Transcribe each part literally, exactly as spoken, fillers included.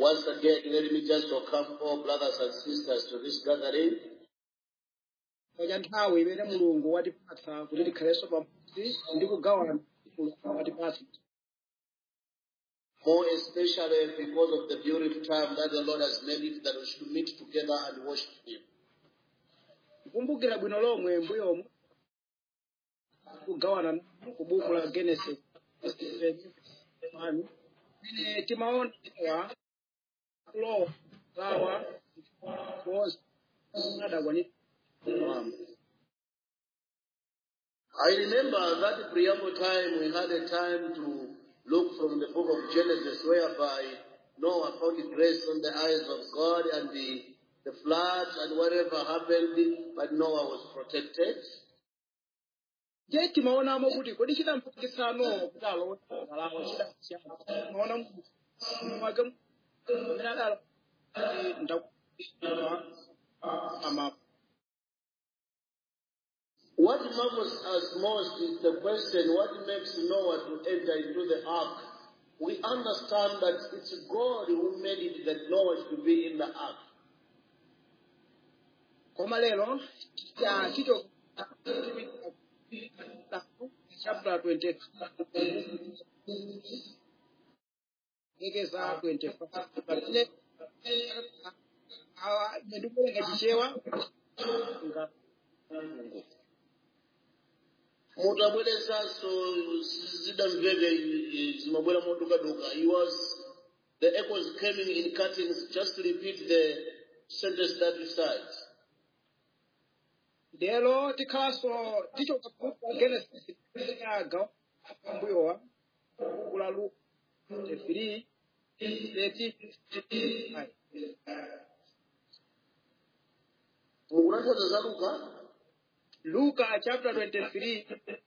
Once again, let me just welcome all brothers and sisters to this gathering. Kaya nthawi imene mulungu watipatsa kuti tikhalenso pamodzi ndi kugawana mulungu watipatsa. More especially because of the beautiful time that the Lord has made it that we should meet together and worship Him. Kumbukira bwino lomwe mbuyomu kugawana ku buku la Genesis ine timaona kulowa gawa was nada kwani. I remember that preamble time we had a time to look from the book of Genesis whereby Noah found grace on the eyes of God and the, the flood and whatever happened, but Noah was protected. Je timaona mo kuti kodi chitampikisano kutalo alawa chita chiyana maona mu mwaka mnadalo nda ama. What marvels us most is the question, what makes Noah to enter into the ark? We understand that it's God who made it that Noah should be in the ark. Koma lero ya chito chapter twenty ngekeza twenty-five but awa ndikulenga chichewa nga mutabweresa so zidamvege zimabwera moduka duka. He was the echoes coming in cuttings. Just repeat the sentence that we cite. Delo tikaso ticho kakupa Genesis ga mbuyowa kulalu three thirty Mukuranthoza za Luka Luka chapter twenty-three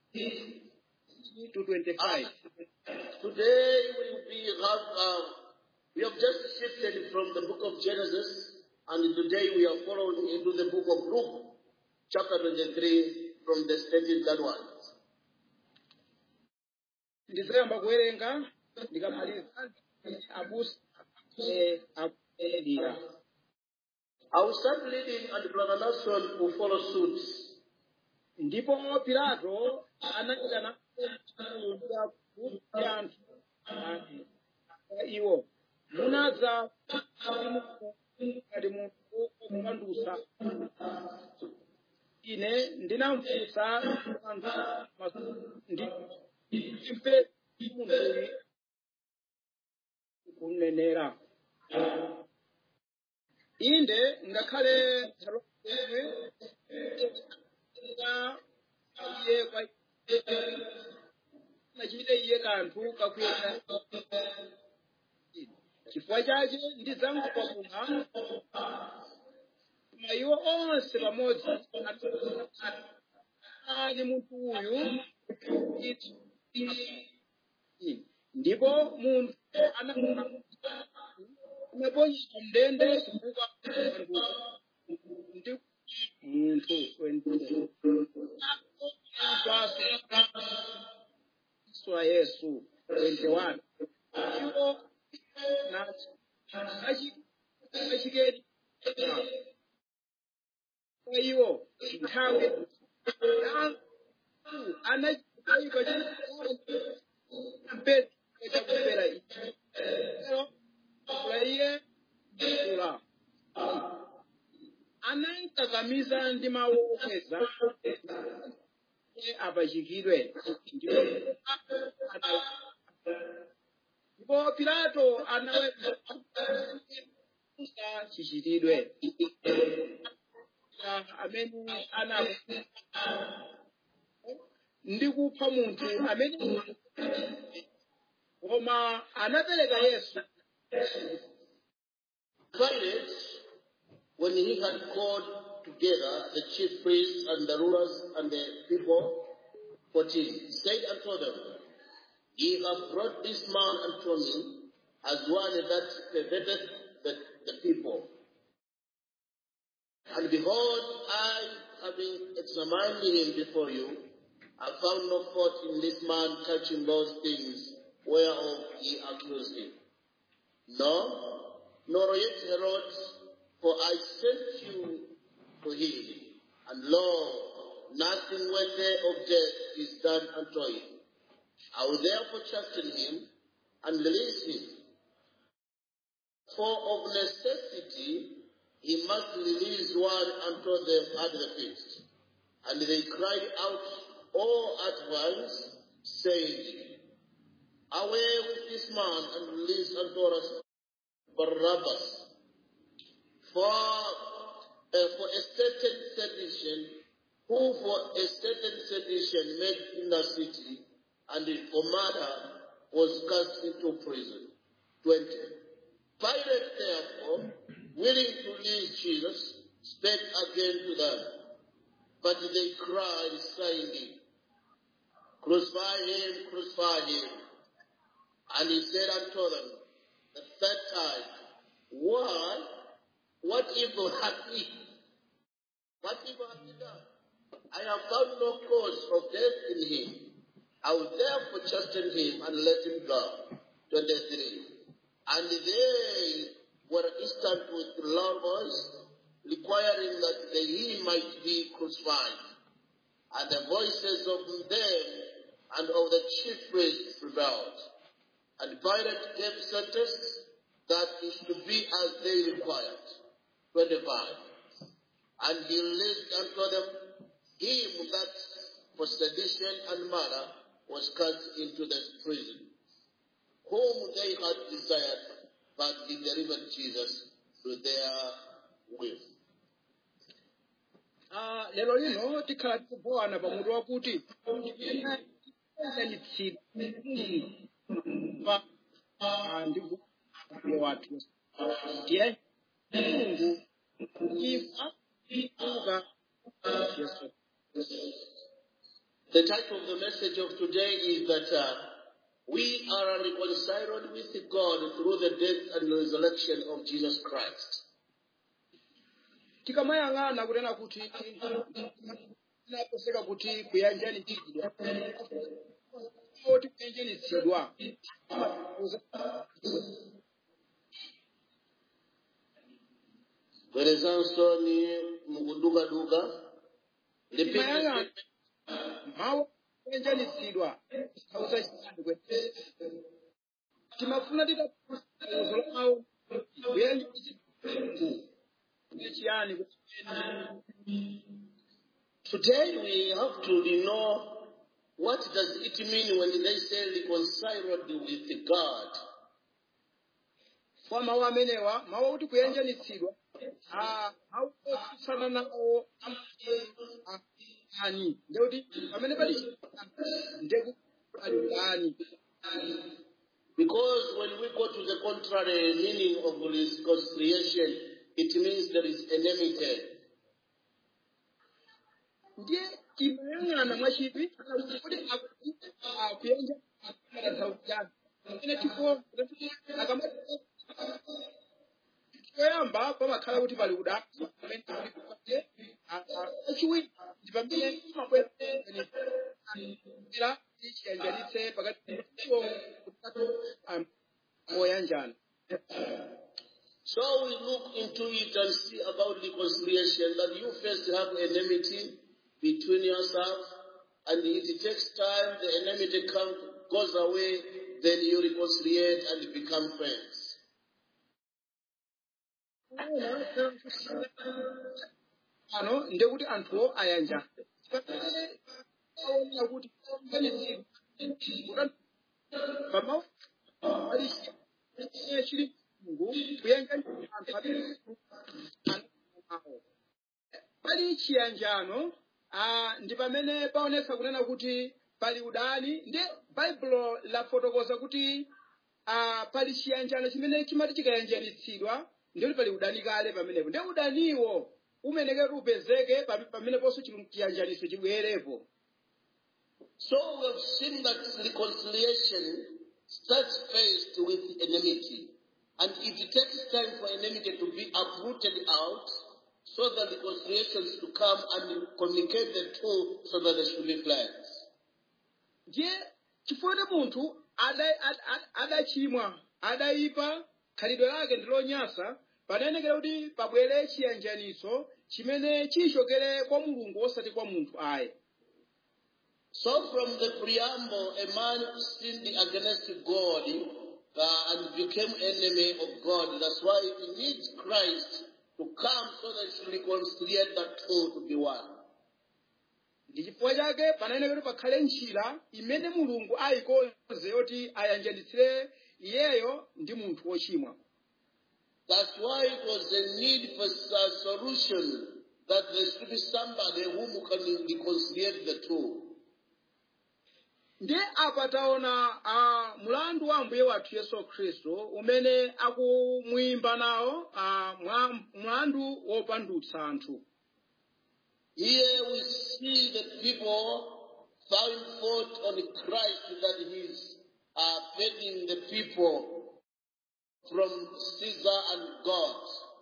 to twenty-five. Today we be have uh, we have just shifted from the book of Genesis, and today we are following into the book of Luke, chapter twenty-three, from the statement that one. Ndizayamba kuwerenga ndikamaliza abusa eh abelira. I will start reading and Brother Nelson will follow suit. Ndipo Pilato anachana iwo munaza ali muntu kumandusa ine ndinamfusa ndi impe muntu kunenera inde ngakhale talomwe iye kwa nachite iye kanthu kakuyenda chifukwa chake ndizangu kwabuma koma iwo onse pamodzi ani munthu uyu ndipo munthu anaponyesa mndende chifukwa ndi munthu Swa Yesu twenty-one. Iwo na achikedi kwa iwo nthawi anachikaipa mpesa chakupera icho kulaiye kula anankakamiza ndi mawu okweza apachikidwe ndipo Pilato anaweza chichitidwe amene ana ndi kupha munthu amene koma anapereka Yesu. Pilate, when he had called together the chief priests and the rulers and the people, fourteen, said unto them, Ye have brought this man unto me as one that perverteth the, the people. And behold, I, having examined him before you, I found no fault in this man touching those things whereof ye accuse him. No, nor yet Herod, for I sent you to him, and lo, nothing worthy of death is done unto him. I will therefore chasten him and release him. For of necessity he must release one unto them at the feast. And they cried out all at once, saying, Away with this man, and release unto us Barabbas. For, uh, for a certain sedition, who for a certain sedition made in the city, and for murder was cast into prison. twenty. Pilate, therefore, willing to release Jesus, spake again to them. But they cried, saying, Crucify him, crucify him. And he said unto them the third time, What? What evil hath he? What evil hath he done? I have found no cause of death in him. I will therefore chasten him and let him go. twenty-three. And they were instant with loud voice, requiring that they, he might be crucified. And the voices of them and of the chief priests rebelled. And Pilate gave sentence that it should be as they required. twenty-five. And he released unto them him that for sedition and murder was cast into the prison, whom they had desired, but he delivered Jesus to their will. Ah, lelo lino tikhala tikubowana pamutu wakuti pa ndiku wathu ndiye Mungu ifa uga Yesu. The title of the message of today is that uh, we are reconciled with God through the death and resurrection of Jesus Christ. Tikamayang'ana kunena kuti naposeka kuti kuyanjanitsidwa kuti kuyanjanitsidwa Kwerezansoni mukuduka duka timayang'ana mawu kuyanjanitsidwa ausachitandwe timafuna titauzula mawu kuyanjanitsidwa. Today we have to know what does it mean when they say reconciled with God. Kwa mawu amenewa mawu kuti kuyanjanitsidwa ah mawu ofanana nawo ani ndekuti pamene pali ndeku ali because when we go to the contrary meaning of reconciliation, it means there is enmity. Ndiye timayang'ana mwachidwi kuti akuyanja akazaujana ine tipo akamati koyamba pamakhala kuti pali kuda pamene kuti achiwi ndi pamene mabwera ichiyanjanitse pakati kutatu oyanjana. So we look into it and see about reconciliation, that you first have enmity between yourself, and it takes time, the enmity comes, goes away, then you reconcile and become friends. Ano ndekuti anthu ayanja kuti pamau ali chili pali chiyanjano ndi pamene paonesa kunena kuti pali udani ndi Baibulo lafotokoza kuti pali chiyanjano chimene chimati chikayanjanitsidwa ndi pali udani kale pamenepo ndi udaniwo umeneke upezeke pamene ponso chiyanjaniso chibwerepo. So we have seen that reconciliation starts first with enmity. And it takes time for enmity to be uprooted out so that reconciliations to come and communicate the two so that there should be friends. Je, chifukwa munthu adachimwa adaipa khalidwe lake ndi lonyansa, panenekera kuti pabwere chiyanjaniso chimene chichokere kwa Mulungu osati kwa munthu ayi. So from the preamble, a man sinned against God uh, and became enemy of God. That's why he needs Christ to come so that he should reconcile the two to be one. Ndi chifukwa chake panenekera kuti pakhale njira imene Mulungu ayikonze yoti ayanjanitsire iyeyo ndi munthu wochimwa. That's why it was a need for a solution, that there should be somebody whom can reconcile the two. Ndi apa taona uh, mulandu wa Ambuye wathu Yesu Khristu umene akumuyimba nawo uh, mulandu wopandutsa anthu. Here we see the people found fault on Christ that he is uh, begging the people from Caesar and God.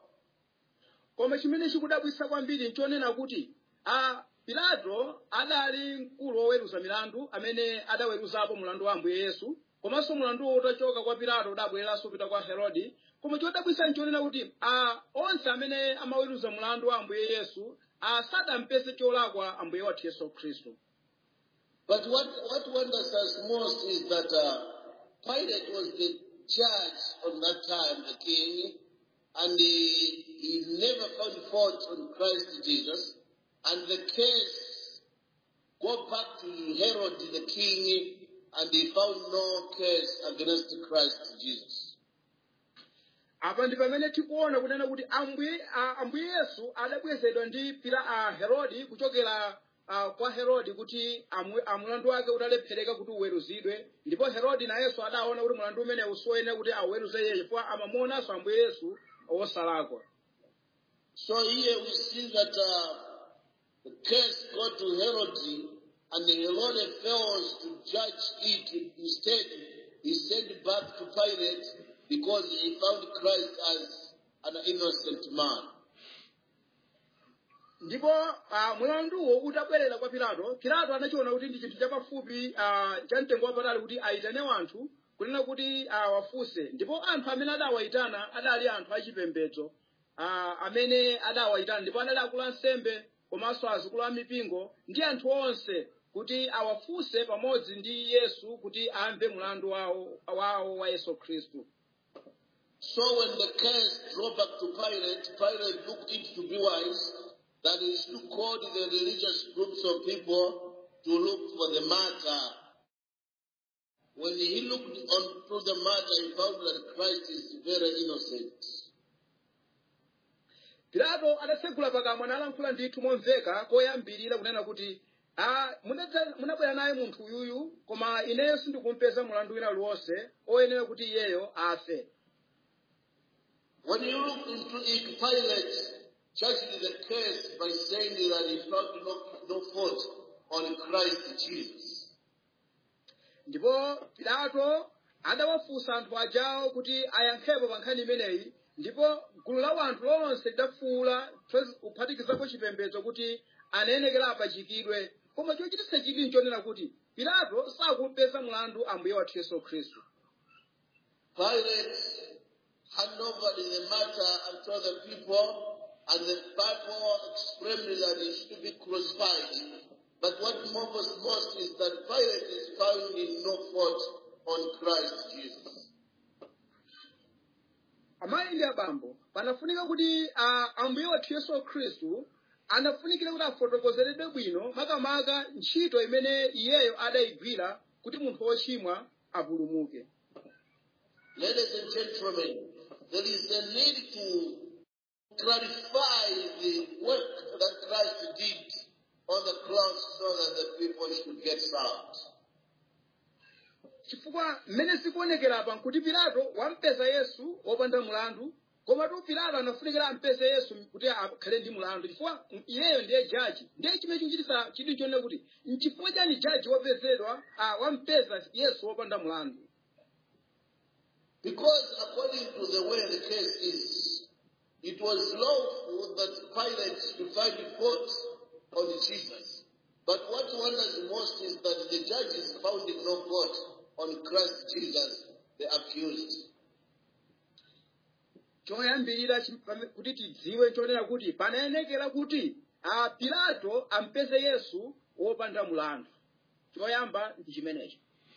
Koma chimene chikudabwitsa kwambiri nchonena kuti a Pilato adali mkulu woweruza milandu amene adaweruzapo mulandu wa Ambuye Yesu, komanso mulandu utachoka kwa Pilato udabwereranso kupita kwa Herode. Koma chodabwitsa nchonena kuti a onse amene amaweruza mulandu wa Ambuye Yesu asadampeze cholakwa Ambuye wathu Yesu Khristu. But what, what wonders us most is that uh, Pilate was the judge on that time, the king, and he, he never found fault on Christ Jesus. And the case go back to Herod the king, and he found no case against Christ Jesus. Apa ndi pamene tikuona kunena kuti Ambuye Ambuye Yesu adabwezedwa ndi pila a Herodi kuchokera uh, kwa Herodi kuti mulandu wake utalephereka kuti uweruzidwe, ndipo Herodi na Yesu adaona kuti mulandu umene usoyenera kuti aweruze yeye chifukwa amamuonanso Ambuye Yesu wosalakwa. So here we see that uh, the case got to Herod, and Herod fails to judge it. Instead, he sent back to Pilate because he found Christ as an innocent man. Ndipo uh, mulanduwo utabwerera kwa Pilato, Pilato anachiona kuti ndi chinthu chapafupi uh, cha mtengo wapatali kuti aitane anthu kunena kuti uh, wafunse. Ndipo anthu amene adawayitana adali anthu achipembedzo uh, amene adawayitana, ndipo adali akulu ansembe komanso azikulu amipingo ndi anthu onse kuti awafunse pamodzi ndi Yesu kuti amve mulandu wawo wawo wa Yesu Khristu. So when the case drove back to Pilate, Pilate looked it to be wise that he should call the religious groups of people to look for the matter. When he looked onto the matter, he found that Christ is very innocent. Pilato adasegula pakamwa nalankhula ndithu momveka koyambirira kunena kuti ah munabwera naye munthu uyuyu koma ineyo sindikumpeza mulandu wina uliwonse oyenera kuti iyeyo afe. When you look into it, Pilate judged the case by saying that he found no, no fault on Christ Jesus. Ndipo Pilato adawafunsa anthu ajawo kuti ayankhepo pa nkhani imeneyi, ndipo gulu la anthu lonse lidafuula kuphatikizapo chipembedzo kuti anenekera apachikidwe. Koma chochititsa chidwi nchonena kuti Pilato sakumpeza mulandu Ambuye wathu Yesu Khristu. Pilate handed over the matter unto the people, and the Bible explained that he should be crucified. But what matters most is that Pilate is finding no fault on Christ Jesus. Amayi ndi abambo, panafunika kuti uh, Ambuye wathu Yesu Khristu anafunikira kuti afotokozeredwe bwino makamaka ntchito imene iyeyo adayigwira kuti munthu wochimwa apulumuke. Ladies and gentlemen, there is a need to clarify the work that Christ did on the cross so that the people should get saved. Chifukwa mmene sikuonekera apa nkuti Pilato wampeza Yesu wopanda mulandu, koma tu Pilato anafunikira ampeze Yesu kuti akhale ndi mulandu chifukwa iyeyo ndiye jaji. Ndiye chimene chikuchititsa chidwi chonena kuti nchifukwa chani jaji wapezedwa wampeza Yesu wopanda mulandu. Because according to the way the case is, it was lawful that Pilate should find fault on Jesus. But what wonders most is that the judges found no fault on Christ Jesus, the accused. choyambirira chi- pame- kuti tidziwe chonena kuti panayenekera kuti a Pilato ampeze Yesu wopanda mulandu. Choyamba ndi chimenecho.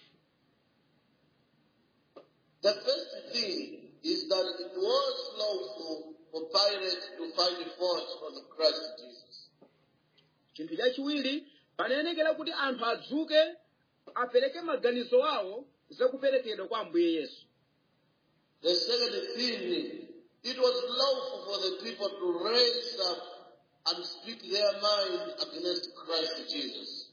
The first thing is that it was lawful for Pilate to find fault on Christ Jesus. Chinthu chachiwiri panayenekera kuti anthu adzuke apereke maganizo awo zakuperekedwa kwa Ambuye Yesu. The second thing, it was lawful for the people to raise up and speak their mind against Christ Jesus.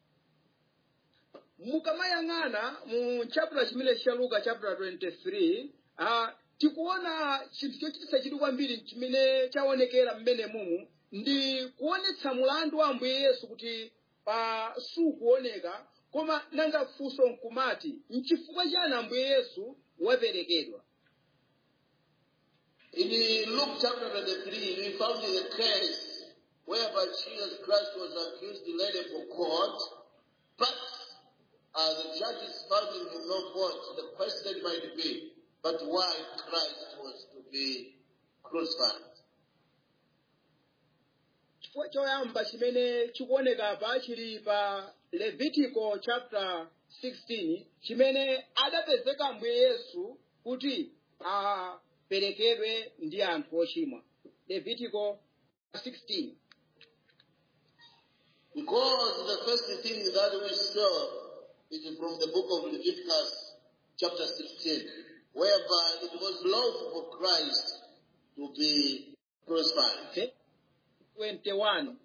Mukamayang'ana mu chapter chimene cha Luka chapter twenty-three, ah tikuona chinthu chochititsa chidwi kwambiri chimene chaonekera mmene mumu ndi kuonetsa mulandu wa Ambuye Yesu kuti pa sukuoneka koma nanga funso nkumati nchifukwa chani Ambuye Yesu waperekedwa. In Luke chapter twenty-three, we found the case whereby Jesus Christ was accused later for court, but uh, the judges found him no fault. The question might be, but why Christ was to be crucified? Chifukwa choyamba chimene chikuoneka pa chili pa Levitico chapter sixteen chimene adapezeka Ambuye Yesu kuti aperekedwe ndi anthu ochimwa. Levitico sixteen. Because the first thing that we saw is from the book of Leviticus chapter sixteen, whereby it was lawful for Christ to be crucified. twenty-one.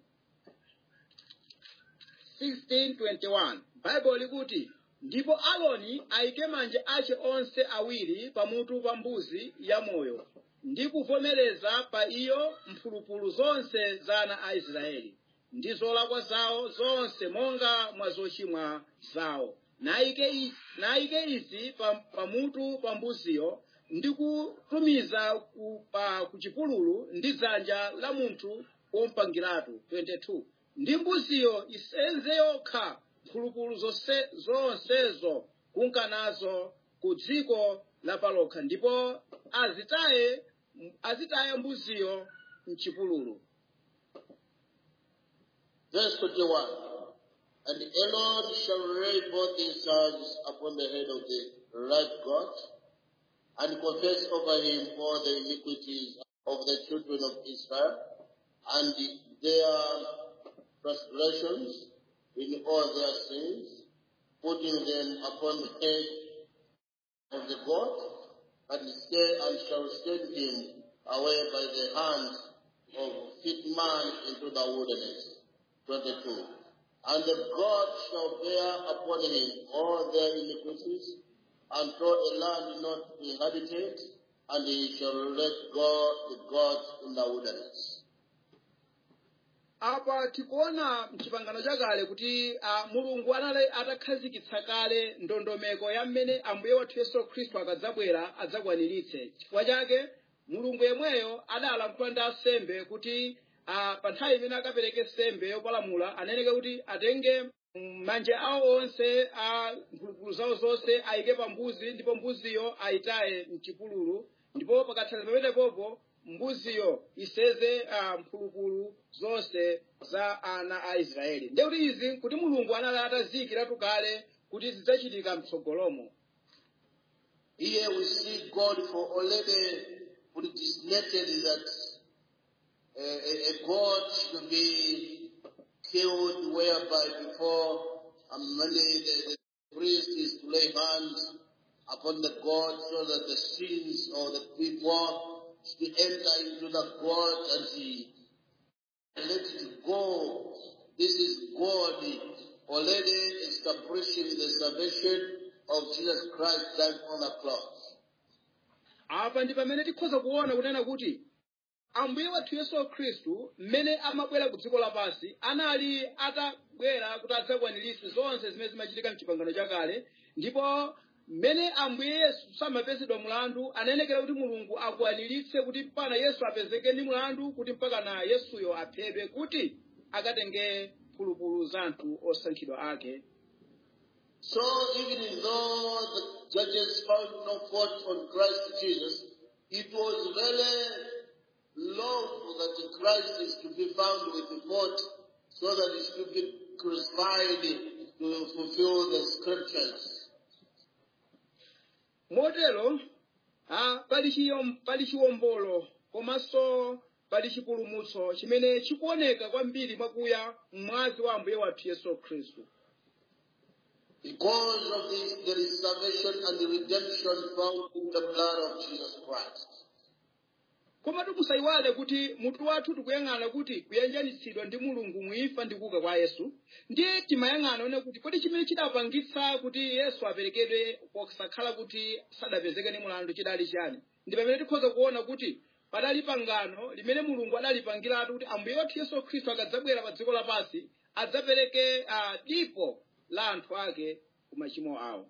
sixteen twenty-one. Bible likuti ndipo Aloni aike manja ache onse awiri pamutu pa mbuzi ya moyo ndi kuvomereza pa iyo mphulupulu zonse za ana a Israeli ndi zolakwa zawo zonse monga mwa zochimwa zawo. Naike naike izi pamutu pa mbuziyo ndi kutumiza ku, pa kuchipululu ndi dzanja la munthu wompangiratu. twenty-two. Ndi mbuziyo isenze yokha mphulupulu zonse zonsezo kunkanazo ku dziko la palokha ndipo azitaye azitaye mbuziyo mchipululu. Verse twenty-one. And Aaron shall lay both his hands upon the head of the right goat, and confess over him all the iniquities of the children of Israel, and their transgressions in all their sins, putting them upon the head of the goat, and stay and shall send him away by the hand of fit man into the wilderness. twenty-two. And the God shall bear upon him all their iniquities, until a land not inhabited, and he shall let go the gods in the wilderness. Apa tikuona mchipangano chakale kuti uh, Mulungu anali atakhazikitsa kale ndondomeko ya mmene Ambuye wathu Yesu Khristu akadzabwera adzakwaniritse. Chifukwa chake Mulungu yemweyo adalankhula ndi asembe kuti uh, pa nthawi imene akapereke sembe yopalamula aneneke kuti atenge manja awo onse a mphulupulu zawo zonse ayike pa mbuzi ndipo mbuziyo ayitaye mchipululu ndipo pakatha pamenepopo mbuziyo iseze uh, mphulupulu zonse za ana a Israeli. Ndekuti izi kuti Mulungu anali atazikiratu kale kuti zidzachitika mtsogolomo. Here we see God for already predestinated that uh, a, a God should be killed, whereby before um, many the, the priest is to lay hands upon the God so that the sins of the people to enter into the God and he let it go. This is God already establishing the salvation of Jesus Christ dying on the cross. Apa ndi pamene tikhoza kuona kunena kuti Ambuye wathu Yesu Khristu mmene amabwera ku dziko lapansi anali atabwera kuti adzakwaniritse zonse zimene zimachitika mchipangano chakale ndipo mmene Ambuye Yesu samapezedwa mulandu anenekera kuti Mulungu akwaniritse kuti pana Yesu apezeke ndi mulandu kuti mpaka na Yesuyo aphedwe kuti akatenge mphulupulu za anthu osankhidwa ake. So even though the judges found no fault on Christ Jesus, it was very lawful that Christ is to be found with fault so that he should be crucified to fulfill the scriptures. Motero, ah, pali chiyom- pali chiwombolo, komanso pali chipulumutso chimene chikuoneka kwambiri mwakuya mwazi wa Ambuye wathu Yesu Khristu. Because of this, there is salvation and the redemption found in the blood of Jesus Christ. Koma tikusayiwale kuti mutu wathu tikuyang'ana kuti kuyanjanitsidwa ndi Mulungu muimfa ndi kuuka kwa Yesu, ndiye timayang'ana one kuti kodi chimene chidapangitsa kuti Yesu aperekedwe posakhala kuti sadapezeke ndi mulandu chidali chani. Ndi pamene tikhoza kuona kuti padali pangano limene Mulungu adalipangiratu kuti Ambuye wathu Yesu Khristu akadzabwera pa dziko lapansi adzapereke uh, dipo la anthu ake ku machimo awo.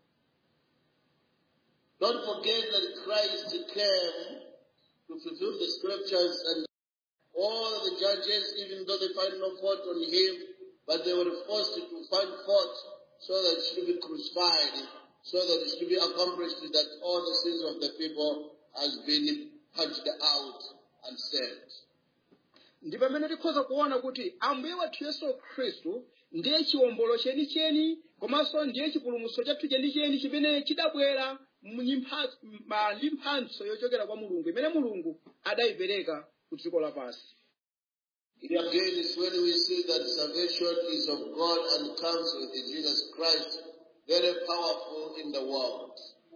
Don't forget that Christ came to fulfill the scriptures, and all the judges, even though they find no fault on him, but they were forced to find fault so that he should be crucified, so that it should be accomplished that all the sins of the people has been purged out and saved. Ndi pamene tikhoza kuona kuti Ambuye wathu Yesu Khristu ndiye chiwombolo chenicheni komanso ndiye chipulumutso chathu chenicheni chimene chidabwera ndi mphatso yochokera kwa Mulungu imene Mulungu adayipereka ku dziko lapansi. Again, is when we see that salvation is of God and comes with Jesus Christ, very powerful in the world.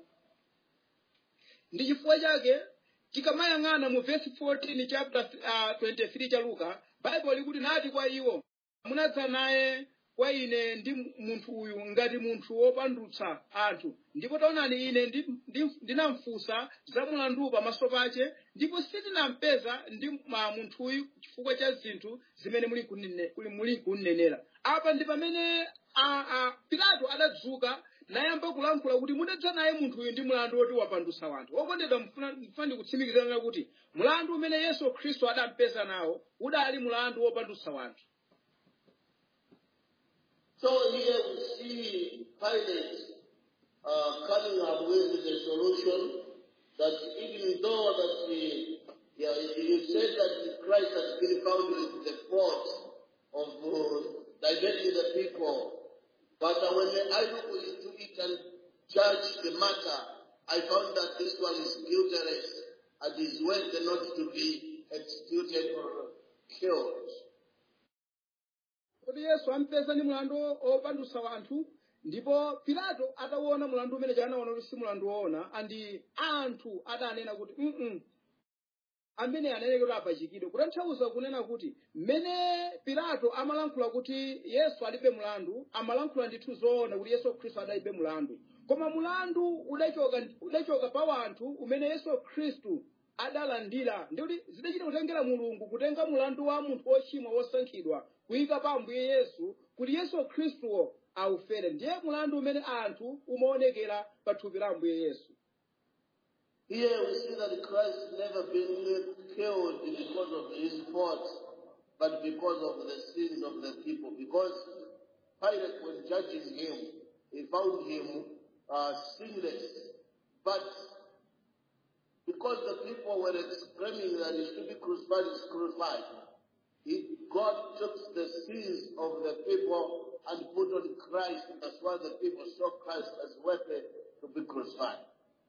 Ndi chifukwa chake tikamayang'ana mu verse fourteen chapter uh, twenty-three cha Luka, Bible likuti nati kwa iwo, munadza naye kwa ine ndi munthu uyu ngati munthu wopandutsa anthu, ndipo taonani ine ndinamfunsa za mulandu pamaso pake, ndipo sindinampeza ndi munthu uyu chifukwa cha zinthu zimene muli kunene kuli muli kunenera. Apa ndi pamene a a Pilato adadzuka nayamba kulankhula kuti mudadza naye munthu uyu ndi mulandu woti wapandutsa anthu. Okondedwa mfuna ndikutsimikizira kuti mulandu umene Yesu Khristu adampeza nawo udali mulandu wopandutsa anthu. So here we see Pilate uh, coming up with a solution that even though that he, yeah, he said that Christ has been found with the fault of uh, diverting the people, but uh, when I look into it and judge the matter, I found that this one is guiltless and is worthy not to be executed or killed. Kodi Yesu ampeza ni mulandu opandutsa anthu, ndipo Pilato ataona mulandu umene anaona kuti si mulandu woona, andi anthu adanena kuti mm amene anene kuti apachikidwe, kutanthauza kunena kuti mmene Pilato amalankhula kuti Yesu alibe mulandu, amalankhula ndithu zoona kuti Yesu Khristu adalibe mulandu. Koma mulandu udachoka udachoka pa anthu umene Yesu Khristu adalandira, ndikuti zidachita kutengera Mulungu kutenga mulandu wa munthu wochimwa wosankhidwa kuyika pa Ambuye Yesu kuti Yesu Khristuwo aufere. Ndiye mulandu umene anthu umaonekera pa thupi la Ambuye Yesu. Here we see that Christ never been killed because of his fault, but because of the sins of the people. Because Pilate, when judging him, he found him uh, sinless. But because the people were screaming that he should be crucified, he crucified. He, God took the sins of the people and put on Christ. That's why the people saw Christ as worthy to be crucified.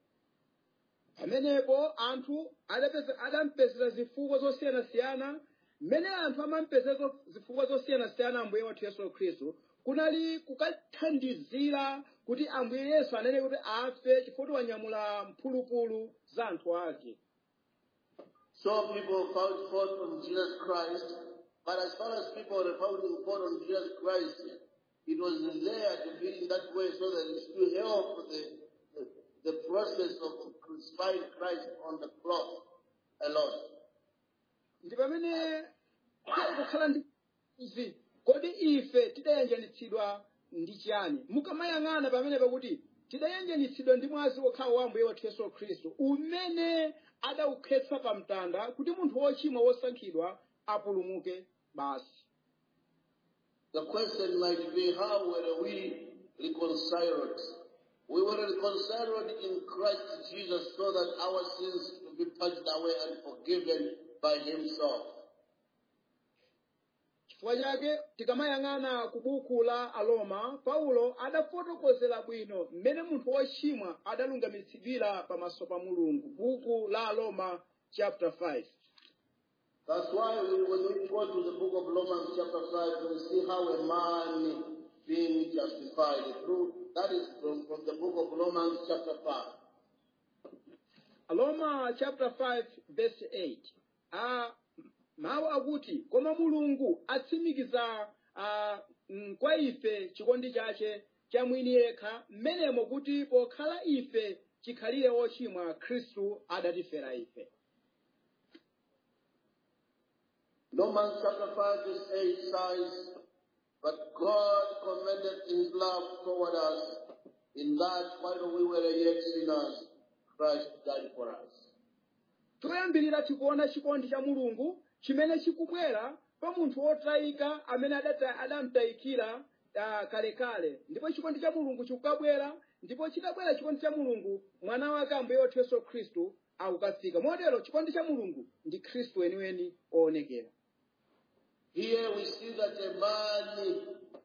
Pamenepo anthu adampezera zifukwa zosiyana-siyana, mmene anthu amampezera zifukwa zosiyana-siyana Ambuye wathu Yesu Khristu, kunali kukathandizira kuti Ambuye Yesu anene kuti afe chifukwa wanyamula mphulupulu za anthu ake. So people found fault on Jesus Christ, but as far as people were finding fault on Jesus Christ, it was there to be in that way so that it should help the, the, the process of crucifying Christ on the cross alone. Ndi pamene kukhala ndi izi, kodi ife tidayanjanitsidwa ndi chiyani? Mukamayang'ana pamene pakuti tidayanjanitsidwa ndi mwazi wokhawa wa Ambuye wathu Yesu Khristu, umene adawukhetsa pa mtanda kuti munthu wochimwa wosankhidwa apulumuke basi. The question might be, how were we reconciled? We were reconciled in Christ Jesus so that our sins to be purged away and forgiven by himself. Chifukwa chake tikamayang'ana ku buku la Aroma, Paulo adafotokozera bwino mmene munthu wochimwa adalungamitsidwira pamaso pa Mulungu. Buku la Aroma chapter five. That's why we, when we go to the book of Romans chapter five, we see how a man being justified through. That is from, from the book of Romans chapter five. Aroma chapter five verse eight. Ah, mawu akuti koma Mulungu atsimikiza ah, kwa ife chikondi chache cha mwini yekha mmenemo kuti pokhala ife chikhalire ochimwa Khristu adatifera ife. Romans chapter five verse eight says, but God commended his love toward us in that while we were yet sinners, Christ died for us. Toyambirira tikuona chikondi cha Mulungu chimene chikubwera pa munthu wotayika amene adamtayikira kalekale. Ndipo chikondi cha Mulungu chikubwera, ndipo chitabwera chikondi cha Mulungu mwana wake ambuye wathu Yesu Khristu akukafika. Motero chikondi cha Mulungu ndi Khristu weniweni oonekera. Here we see that a man,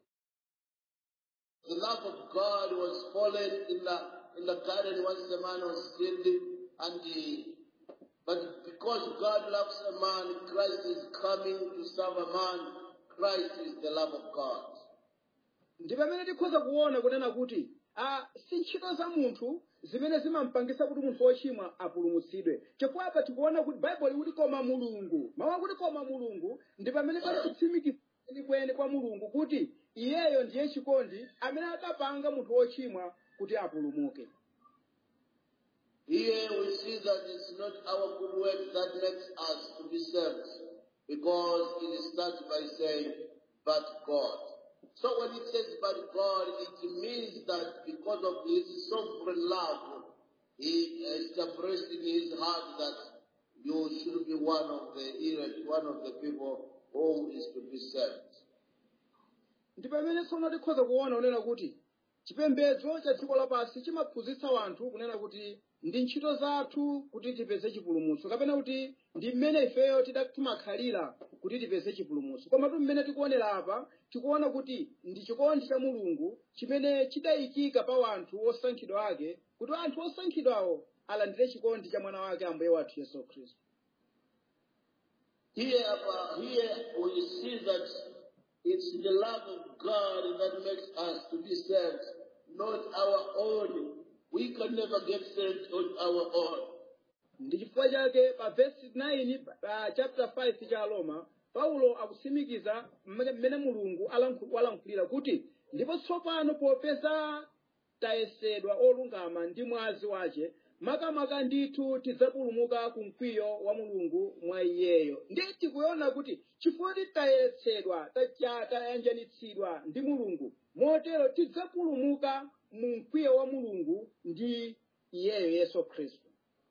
the love of God was fallen in the in the garden once the man was sinned, and the, but because God loves a man, Christ is coming to serve a man. Christ is the love of God. Ndipo pamene tikhoza kuona kunena kuti ah si ntchito za munthu zimene zimampangisa kuti munthu wochimwa apulumutsidwe. Chifukwa apa tikuona kuti Bible ikuti koma Mulungu, mawu akuti koma Mulungu, ndi pamene pali kutsimikiza kwenikweni kwa Mulungu kuti iyeyo ndiye chikondi amene adapanga munthu wochimwa kuti apulumuke. Here we see that it's not our good work that makes us to be saved, because it starts by saying, but God. So when it says but God, it means that because of his sovereign love, he established in his heart that you should be one of the elect, one of the people who is to be saved. Ndipo pamene tsono tikhoza kuona unena kuti chipembedzo cha dziko lapansi chimaphunzitsa wanthu kunena kuti ndi ntchito zathu kuti tipeze chipulumutso, kapena kuti ndi mmene ifeyo timakhalira kuti tipeze chipulumutso. Koma tu mmene tikuonera apa tikuona kuti ndi chikondi cha Mulungu chimene chidayikika pa wanthu osankhidwa ake kuti anthu osankhidwawo alandire chikondi cha mwana wake ambuye wathu Yesu Khristu. Here, uh, here we see that it's the love of God that makes us to be saved, not our own. We can never get saved on our own. Ndi chifukwa chake pa verse nine pa chapter five cha Roma, Paulo akusimikiza mmene Mulungu walankhulira kuti ndipo tsopano popeza tayesedwa olungama ndi mwazi wace, makamaka ndithu tidzapulumuka ku mkwiyo wa Mulungu mwa iyeyo. Ndi tikuona kuti chifukwa tayesedwa tayanjanitsidwa ndi Mulungu, motero tidzapulumuka mu mkwiyo wa Mulungu ndi iyeyo Yesu Khristu.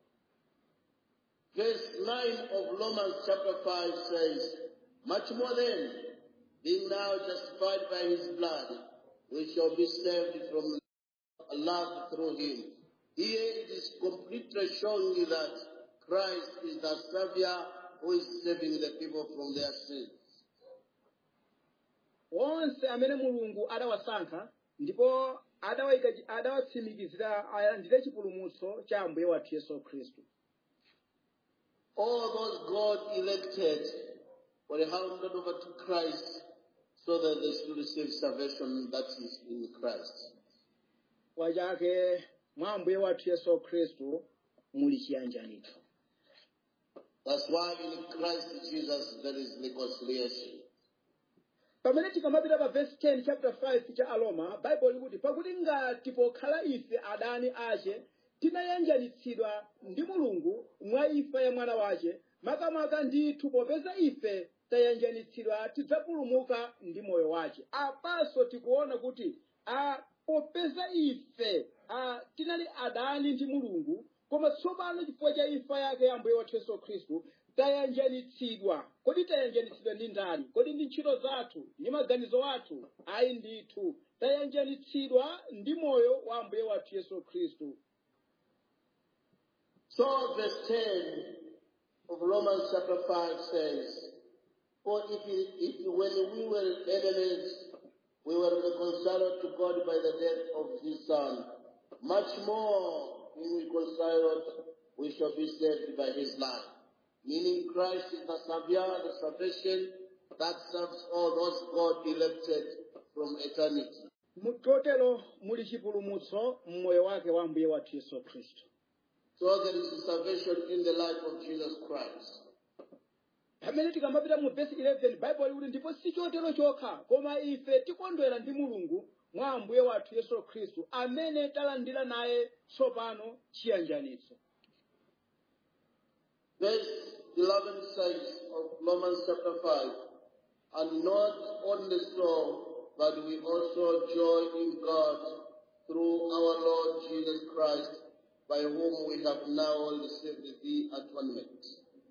Verse nine of Romans chapter five says, much more then, being now justified by his blood, we shall be saved from love through him. Here it is completely showing you that Christ is the Savior who is saving the people from their sins. Onse amene Mulungu adawasankha ndipo adawatsimikizira alandire chipulumutso cha ambuye wathu Yesu Khristu. All those God elected were handed over to Christ so that they should receive salvation that is in Christ. Wajake mwa ambuye wathu Yesu Khristu muli chiyanjanitso. That's why in Christ Jesus there is reconciliation. Pamene tikamapita pa verse ten chapter five cha Aroma, Bible ikuti pakuti ngati pokhala ife adani ace tinayanjanitsidwa ndi Mulungu mwa imfa ya mwana wace, makamaka ndithu popeza ife tayanjanitsidwa tidzapulumuka ndi moyo wace. Apanso tikuona kuti a popeza ife a tinali adani ndi Mulungu, koma tsopano chifukwa cha imfa yake ya ambuye wathu Yesu Khristu tayanjanitsidwa. Kodi tayanjanitsidwa ndi ndani? Kodi ndi ntchito zathu ndi maganizo athu? Ayi ndithu, tayanjanitsidwa ndi moyo wa ambuye wathu Yesu Khristu. So verse ten of Romans chapter five says, for if, it, if when we were enemies, we were reconciled to God by the death of his Son, much more being reconciled, we shall be saved by his life. Meaning Christ is the Savior, the salvation that serves all those God elected from eternity. Mutotero muli chipulumutso mmoyo wake wa Ambuye wathu Yesu Khristu. So there is salvation in the life of Jesus Christ. Pamene tikamapita mu verse eleven Bible likuti ndipo si chotero chokha koma ife tikondwera ndi Mulungu mwa Ambuye wathu Yesu Khristu amene talandira naye tsopano chiyanjanitso. Verse eleven says of Romans chapter five, and not only so, but we also joy in God through our Lord Jesus Christ, by whom we have now received the atonement.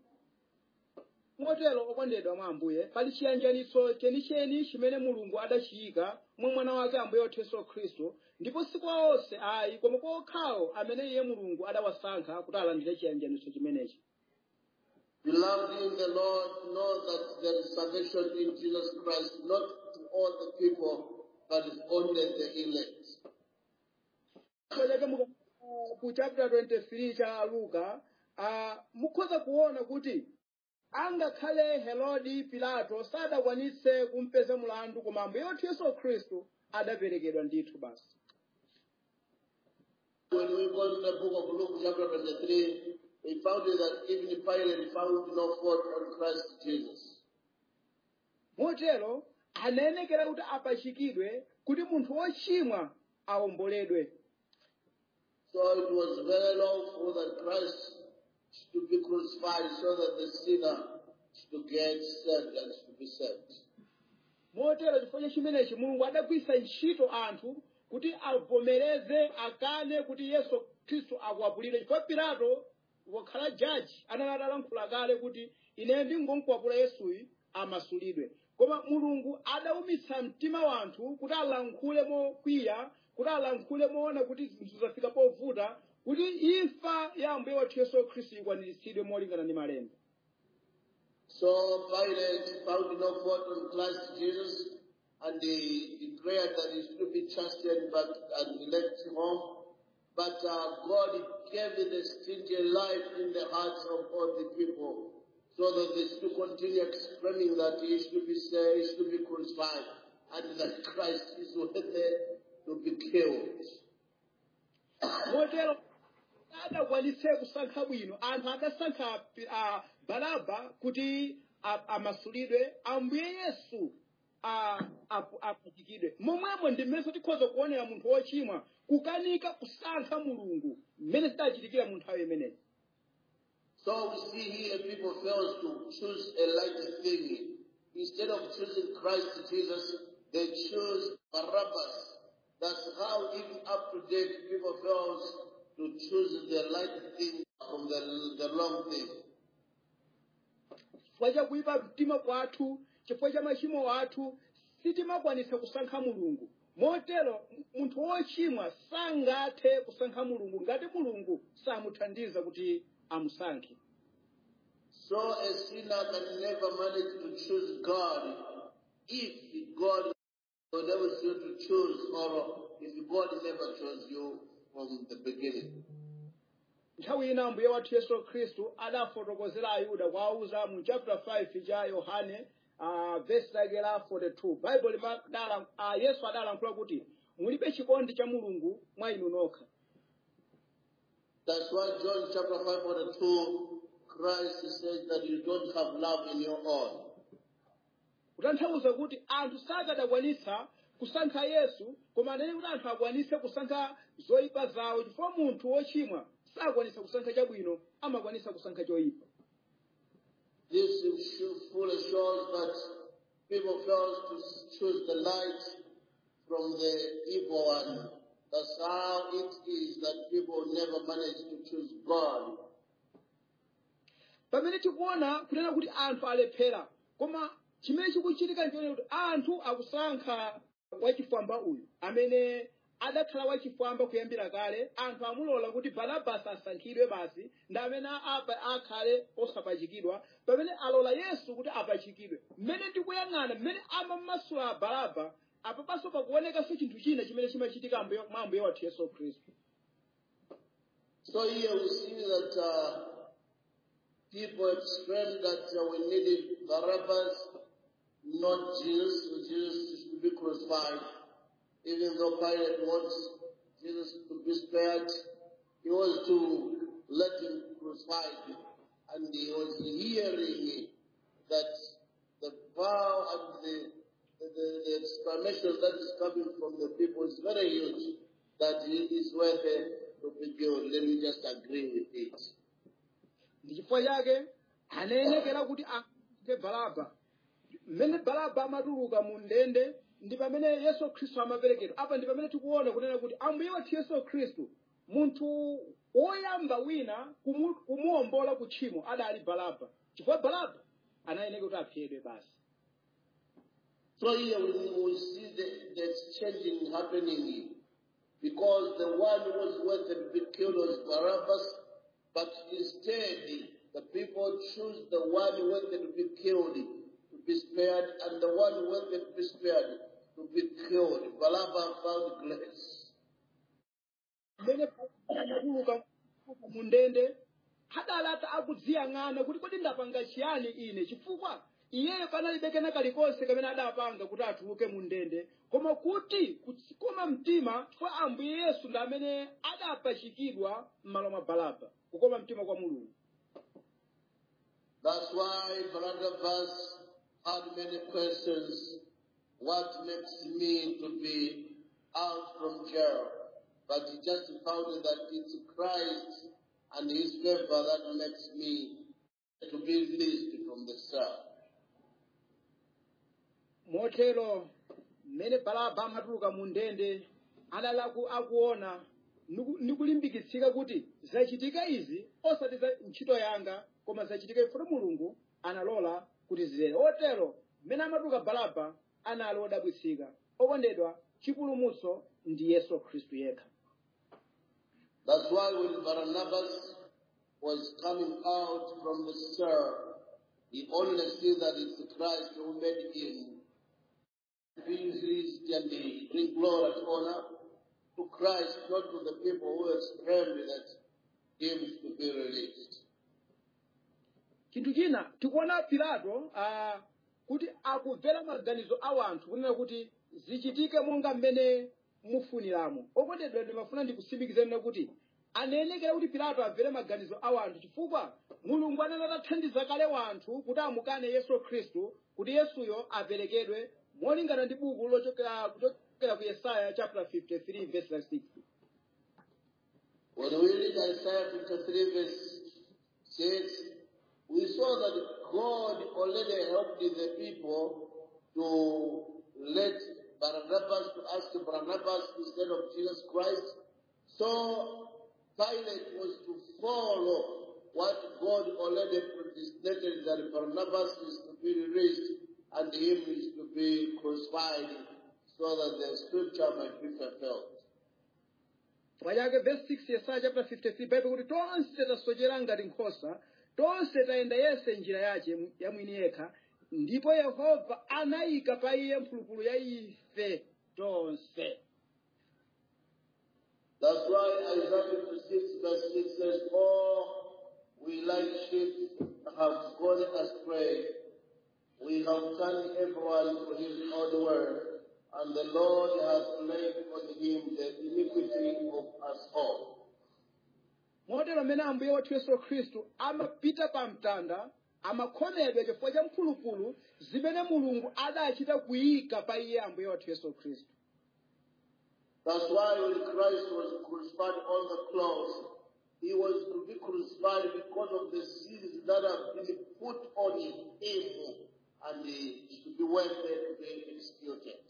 Motero okondedwa mwa Ambuye pali chiyanjanitso chenicheni chimene Mulungu adachiyika mwa mwana wake Ambuye wathu Yesu Khristu, ndipo si kwa onse ayi koma kwa okhawo amene iye Mulungu adawasankha kuti alandire chiyanjanitso chimenechi. Beloved in the Lord, know that there is salvation in Jesus Christ, not to all the people, but only the elect. Ku chapter twenty-three cha Luka, uh, mukhoza kuona kuti angakhale Herodi Pilato sadakwanitse kumpeza mulandu koma Ambuye wathu Yesu Khristu adaperekedwa ndithu basi. When we go to the book of Luke chapter twenty-three, we found that even Pilate found no fault on Christ Jesus. Motero anenekera kuti apachikidwe kuti munthu wochimwa awomboledwe. So it was very lawful that Christ should be crucified so that the sinner should get saved and should be saved. Motero chifukwa chimenechi Mulungu adagwiritsa ntchito anthu kuti avomereze akane kuti Yesu Khristu akuwapulire. Chifukwa Pilato wakhala jaji analalankhula kale kuti ine ndingonkwapula Yesuyu amasulidwe. Koma Mulungu adaumitsa mtima wanthu kuti alankhule mokwiya, kuti alankhule moona kuti zinthu zafika povuta, kuti imfa ya Ambuye wathu Yesu Khristu ikwaniritsidwe molingana ndi malemba. So Pilate found no fault on Christ Jesus, and he declared that he should be chastened but and left home. But uh, God gave the stingy life in the hearts of all the people, so that they should continue exclaiming that he should be saved, he should be crucified, and that Christ is worthy to be killed. Motero adakwanitse kusankha bwino anthu adasankha uh, Baraba kuti amasulidwe, Ambuye Yesu apachikidwe. Momwemo ndi mmene tikhoza kuonera munthu wochimwa kukanika kusankha Mulungu mmene sidachitikira mu nthawi imeneyi. So we see here people fails to choose a light thing. Instead of choosing Christ Jesus, they choose Barabbas. That's how even up to date people fails to choose the right thing from the, the wrong thing. Chifukwa cha kuipa mtima kwathu, chifukwa cha machimo wathu, sitimakwanitsa kusankha Mulungu. Motero munthu wochimwa sangathe kusankha Mulungu ngati Mulungu samuthandiza kuti amusankhe. So a sinner can never manage to choose God if God enables you to choose, or if God never chose you from the beginning. Nthawi ina Ambuye wathu Yesu Khristu adafotokozera Ayuda kwauza mu chapter five cha Yohane uh, verse like la forty-two. Bible madala uh, Yesu adalankhula kuti mulibe chikondi cha Mulungu mwa inu nokha. That's why John chapter five forty-two, Christ says that you don't have love in your own. Kutanthauza kuti anthu sakadakwanitsa kusankha Yesu, koma nene kuti anthu akwanitse kusankha zoyipa zawo, chifukwa munthu wochimwa sakwanitsa kusankha chabwino, amakwanitsa kusankha choyipa. This fully shows that people fail to choose the light from the evil one. That's how it is that people never manage to choose God. Pamene tikuona kunena kuti anthu alephera, koma chimene chikuchitika ndicho kuti anthu akusankha wachifwamba uyu amene adakhala wachifwamba kuyambira kale, anthu amulola kuti Barabasi asankhidwe basi ndi amene apa akhale osapachikidwa, pamene alola Yesu kuti apachikidwe. Mmene tikuyang'ana mmene amamasula Baraba, apa paso pakuonekanso chinthu china chimene chimachitika mwa Ambuye wathu Yesu Khristu. So here we see that uh, people explain that uh, we needed Barabbas, not Jesus. Jesus should be crucified. Even though Pilate wants Jesus to be spared, he was to let him crucified. And he was hearing that the vow and the, the, the, the exclamation that is coming from the people is very huge, that he is worthy to be killed. Let me just agree with it. Ndichifukwa chake anayenekera kuti akhale Baraba. Mmene Baraba amatuluka mu ndende ndi pamene Yesu Khristu amaperekedwa. Apa ndi pamene tikuona kunena kuti Ambuye wathu Yesu Khristu, munthu woyamba wina kumuwombola ku tchimo adali Baraba. Chifukwa Baraba anayeneka kuti aphedwe basi. So here we, we see the, the exchanging happening, because the one who was worthy to be killed was Barabbas, but instead the people choose the one worthy to be killed to be spared, and the one worthy to be spared to be killed. Barabbas found grace. Mundende hadalata akudziyang'ana kuti kodi ndapanga chiyani ine, chifukwa iyeyo panalibekena kalikonse kamene adapanga kuti atuluke mundende, koma kuti kukoma mtima chifukwa Ambuye Yesu ndi amene adapachikidwa m'malo mwa Baraba, kukoma mtima kwa Mulungu. That's why Barnabas had many questions. What makes me to be out from jail? But he just found that it's Christ and his favor that makes me to be released from the cell. Motero mmene Baraba amatuluka mu ndende adalaku akuona ndikulimbikitsika kuti zachitika izi osati za ntchito yanga, koma zachitika ifuna Mulungu analola kuti zilere. Otero mmene amatuluka Baraba anali odabwitsika. Okondedwa, chipulumutso ndi Yesu Khristu yekha. That's why when Barnabas was coming out from the cell, he only see that it's Christ who made him be released, and he bring glory and honor to Christ, not to the people who exclaimed that him to be released. Chinthu china tikuona Pilato uh, kuti akubvera maganizo a anthu kunena kuti zichitike monga mmene mufuniramo. Okondedwa, ndimafuna ndikusimikizeni kuti anayenekera kuti Pilato abvere maganizo a anthu, chifukwa Mulungu anathandiza kale wanthu kuti amukane Yesu Khristu kuti Yesuyo aperekedwe molingana ndi buku lochokera kuchokera ku Yesaya chapter fifty-three verse six. When we read Isaiah fifty-three verse six, we saw that God already helped the people to let Barnabas, to ask Barnabas instead of Jesus Christ. So Pilate was to follow what God already predestinated, that Barnabas is to be released and him is to be crucified, so that the scripture might be fulfilled. Wayake verse six Yesaya chapter fifty-three, Bible kuti tonse tasochera ngati nkhosa, tonse tayenda yese njira yache ya mwini yekha, ndipo Yehova anayika pa iye mphulupulu ya ife tonse. That's why Isaiah fifty-six verse six says, "Oh, we like sheep have gone astray. We have turned everyone to his own way, and the Lord has laid on him the iniquity of us all." Motero mmene Ambuye wathu Yesu Khristu amapita pa mtanda, amakhomedwa chifukwa cha mphulupulu zimene Mulungu adachita kuyika pa iye Ambuye wathu Yesu Khristu. That's why when Christ was crucified on the cross, he was to be crucified because of the sins that have been put on him, and he should be worthy to be executed.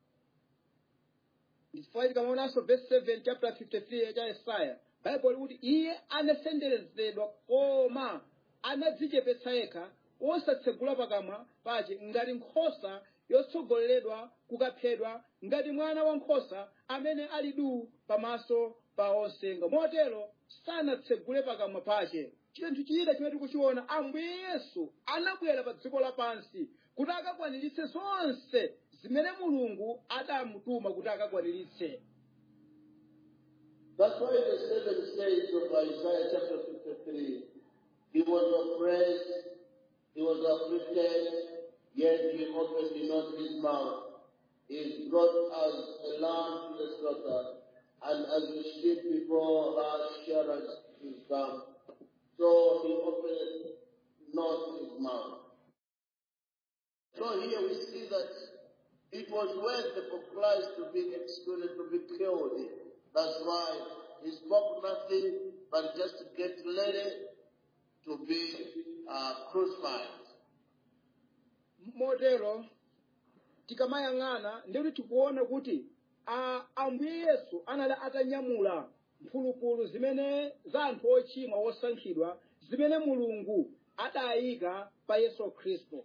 Chifukwa tikamuonanso verse seven chapter fifty-three cha Yesaya, Bible kuti iye anasenderezedwa koma anadzichepetsa yekha, osatsegula pakamwa pache ngati nkhosa yotsogoleredwa kukaphedwa ngati mwana wankhosa amene ali duu pamaso pa osenga. Motero sanatsegule pakamwa pake. Chinthu china chimene tikuchiona, Ambuye Yesu anabwera pa dziko lapansi kuti akakwaniritse zonse zimene Mulungu adamutuma kuti akakwaniritse. That's why the seventh stage of Isaiah chapter fifty-three, he was oppressed, he was afflicted, yet he opened not his mouth. He is brought as a lamb to the slaughter, and as the sheep before her shearers is dumb, so he opened not his mouth. So here we see that it was worth it for Christ to be executed, to be killed. That's why he spoke nothing but just to get ready to be uh, crucified. Motero tikamayang'ana ndikuti tikuona kuti a Ambuye Yesu anali atanyamula mphulupulu zimene za anthu ochimwa osankhidwa zimene Mulungu adayika pa Yesu Khristu.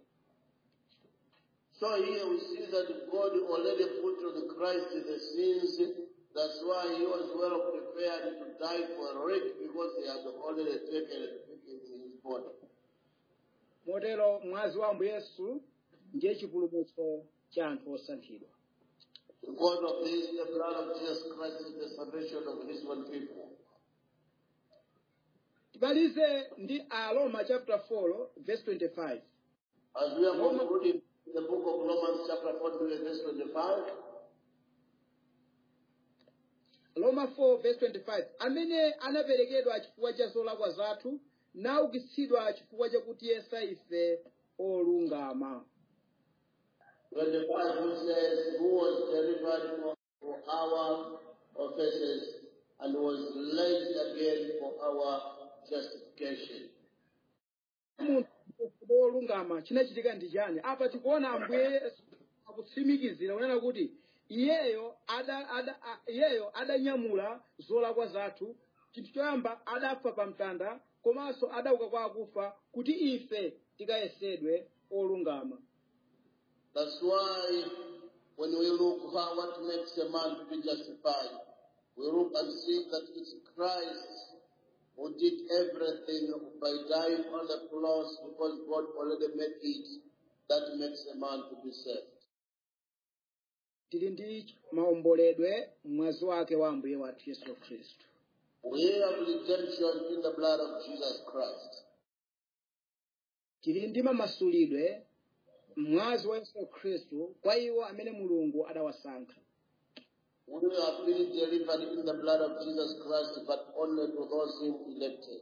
So here we see that God already put on Christ the sins. That's why he was well prepared to die for a wreck, because he had already taken it in his body. Motero mwazi wa Ambuye Yesu ndiye chipulumutso cha anthu osankhidwa. Because of this, the blood of Jesus Christ is the salvation of his own people. Tibalize ndi Roma chapter four verse twenty-five. As we are concluding the book of Romans chapter four verse twenty-five. Roma four verse twenty-five. Amene anaperekedwa chifukwa cha zolakwa zathu, naukitsidwa chifukwa cha kutiyesa ife olungama. twenty-five, which says, who was delivered for, for our offenses and was laid again for our justification. Olungama chinachitika ndi chani? Apa tikuona Ambuye akutsimikizira kunena kuti iyeyo ada ada iyeyo adanyamula zolakwa zathu. Chinthu choyamba adafa pa mtanda, komanso adauka kwa akufa kuti ife tikayesedwe olungama. That's why when we look at what makes a man to be justified, we look and see that it's Christ who did everything by dying on the cross, because God already made it. That makes a man to be saved. Tili ndi maomboledwe mwazi wake wa Ambuye wathu Yesu Khristu. We have redemption in the blood of Jesus Christ. Tili ndi mamasulidwe mwazi wa Yesu Khristu kwa iwo amene Mulungu adawasankha. We have been delivered in the blood of Jesus Christ, but only to those him elected.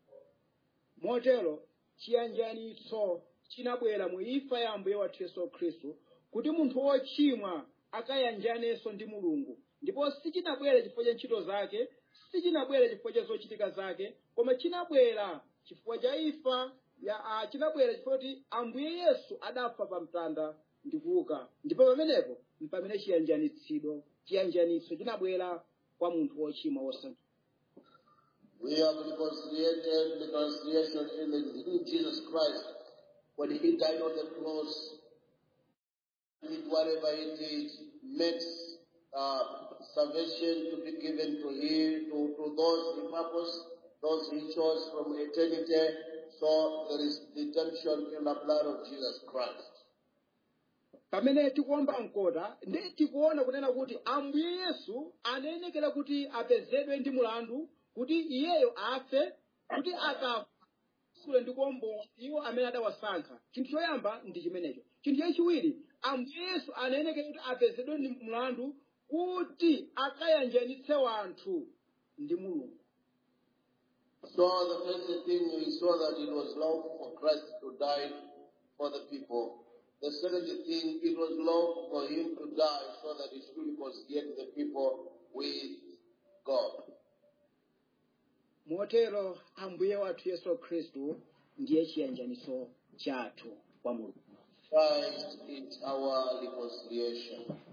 Motero chiyanjanitso chinabwera mu imfa ya Ambuye wathu Yesu Khristu kuti munthu wochimwa akayanjanenso ndi Mulungu. Ndipo sichinabwera chifukwa cha ntchito zake, sichinabwera chifukwa cha zochitika zake, koma chinabwera chifukwa cha imfa ya a chinabwera chifukwa kuti Ambuye Yesu adafa pa mtanda ndi kuuka. Ndipo pamenepo mpamene chiyanjanitsidwe chiyanjanitso chinabwera kwa munthu wochimwa wosankhidwa. We have reconciliated the reconciliation in, the, in Jesus Christ when he died on the cross. Did whatever he did makes uh, salvation to be given to him, to, to those he purposed, those he chose from eternity. So there is redemption in the blood of Jesus Christ. Pamene tikuomba mkoda ndi tikuona kunena kuti Ambuye Yesu anayenekera kuti apezedwe ndi mulandu, kuti iyeyo afe, kuti akafa sule ndi kuombola iwo amene adawasankha. Chinthu choyamba ndi chimenecho. Chinthu chachiwiri, Ambuye Yesu anayenekera kuti apezedwe ndi mulandu kuti akayanjanitse wanthu ndi Mulungu. So the first thing we saw that it was lawful for Christ to die for the people. The second thing, it was lawful for him to die so that he should reconcile the people with God. Motero Ambuye wathu Yesu Khristu ndiye chiyanjaniso chathu kwa Mulungu. Christ is our reconciliation.